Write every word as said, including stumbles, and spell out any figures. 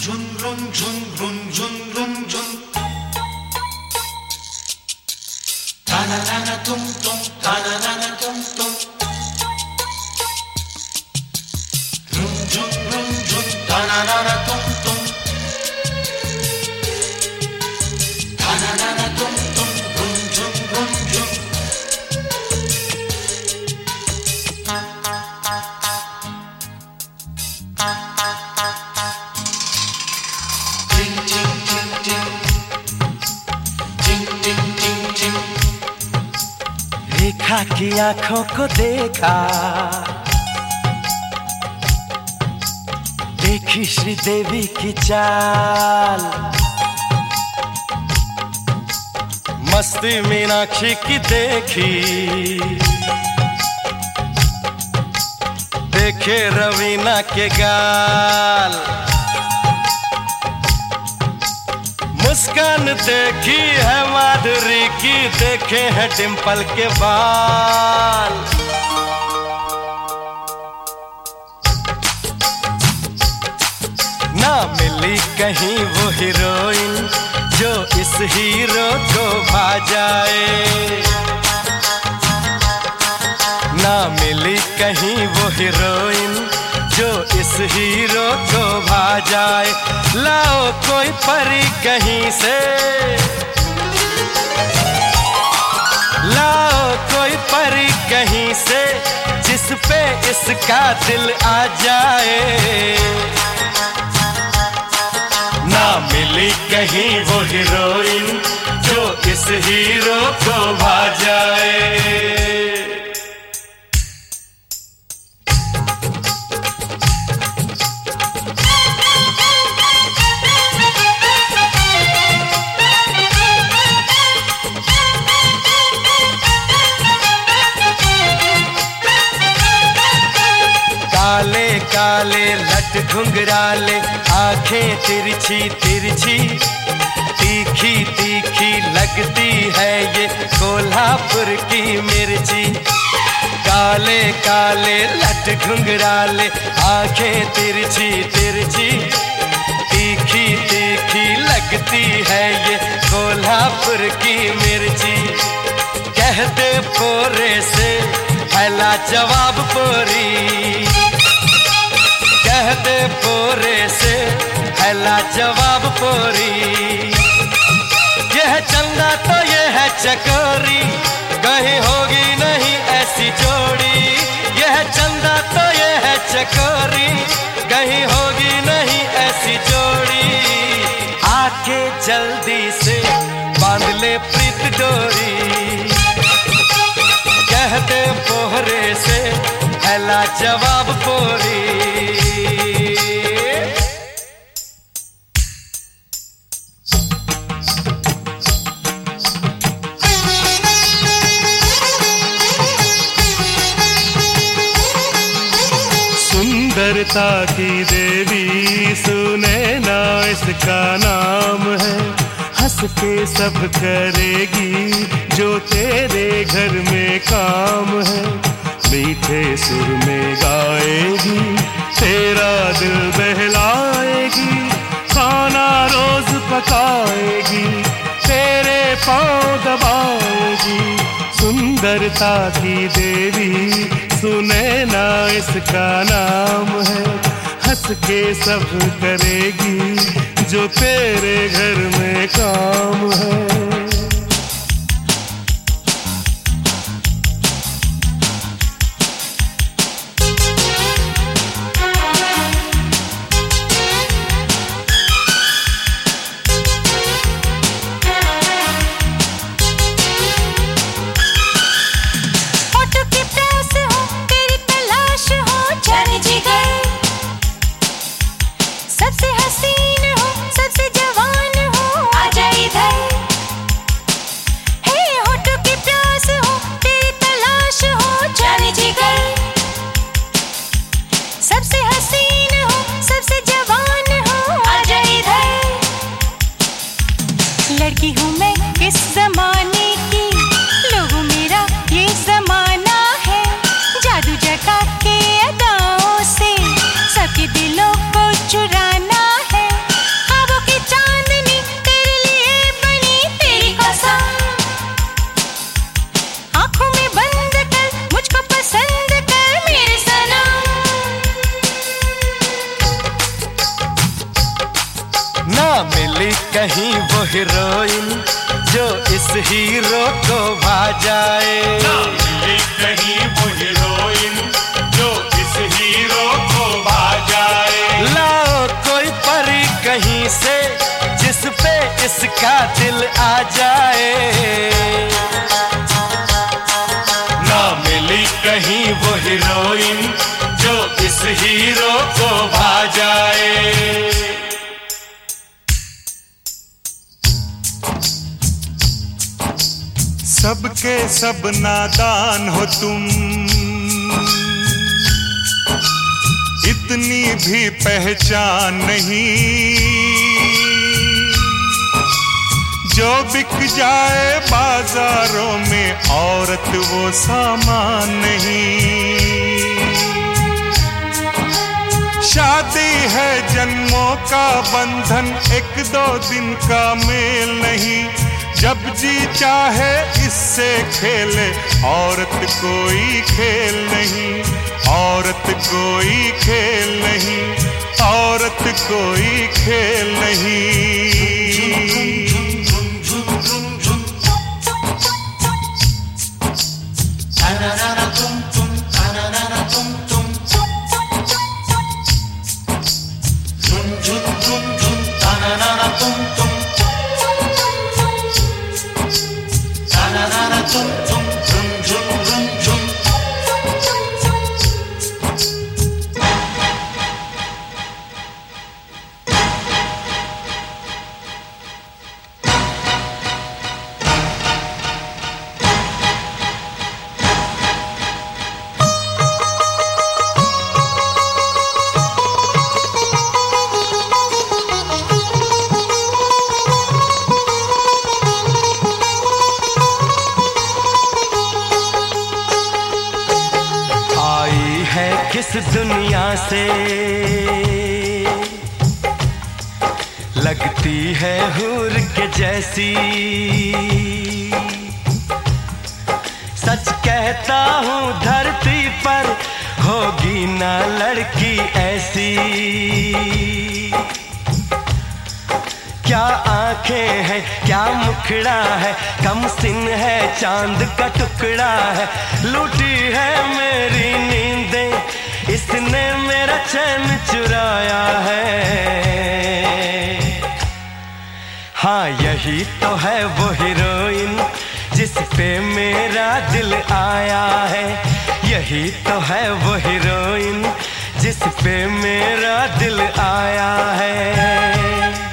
झुन रुन झुन रुन झुन रुन झुन ताना ताना तुम तुम ताना ताना तुम तुम रुन झुन रुन झुन ताना ताना तुम तुम ताना ताना तुम तुम रुन झुन रुन झुन रेखा की आंखों को देखा, देखी श्रीदेवी की चाल, मस्ती मीनाक्षी की देखी, देखे रवीना के गाल, मुस्कान देखी है माधुरी की, देखे हैं डिंपल के बाल। ना मिली कहीं वो हीरोइन जो इस हीरो को भा जाए, ना मिली कहीं वो हीरोइन जो इस हीरो को भा जाए। लाओ कोई परी कहीं से, लाओ कोई परी कहीं से, जिस पे इसका दिल आ जाए। ना मिली कहीं वो हीरोइन जो इस हीरो को भा जाए। काले काले लट घुंघराले, आंखें तिरछी तिरछी, तीखी तीखी लगती है ये कोल्हापुर की मिर्ची। काले काले लट घुंघराले, आंखें तिरछी तिरछी, तीखी तीखी लगती है ये कोल्हापुर की मिर्ची। कहते पोरे से पहला जवाब पोरी, कहते पोरे से पहला जवाब पोरी। यह चंदा तो ये है चकोरी, कहीं होगी नहीं ऐसी जोड़ी। यह चंदा तो ये है चकोरी, कहीं होगी नहीं ऐसी जोड़ी। आके जल्दी से बांध ले प्रीत डोरी, कहते पोरे से पहला जवाब पोरी। सुंदरता की देवी सुनैना इसका नाम है, हंस के सब करेगी जो तेरे घर में काम है। मीठे सुर में गाएगी, तेरा दिल बहलाएगी, खाना रोज पकाएगी, तेरे पाँव दबाएगी। सुंदरता की देवी सुनैना इसका नाम है, हंस के सब करेगी जो तेरे घर में काम है। मिली कहीं वो हीरोइन जो इस हीरो को भा जाए। ना मिली कहीं वो हीरोइन जो इस हीरो को भा जाए। लाओ कोई परी कहीं से जिस पे इसका दिल आ जाए। ना मिली कहीं वो हीरोइन जो इस हीरो को भा जाए। सबके सब नादान हो तुम, इतनी भी पहचान नहीं। जो बिक जाए बाजारों में औरत वो सामान नहीं। शादी है जन्मों का बंधन, एक दो दिन का मेल नहीं। जब जी चाहे इससे खेले, औरत कोई खेल नहीं। औरत कोई खेल नहीं, औरत कोई खेल नहीं। किस दुनिया से लगती है हूर के जैसी। सच कहता हूँ धरती पर होगी ना लड़की ऐसी। क्या आंखें हैं, क्या मुखड़ा है, कम सिन है, चांद का टुकड़ा है। लूटी है मेरी नींदें, इसने मेरा चैन चुराया है। हाँ यही तो है वो हीरोइन जिस पे मेरा दिल आया है। यही तो है वो हीरोइन जिस पे मेरा दिल आया है।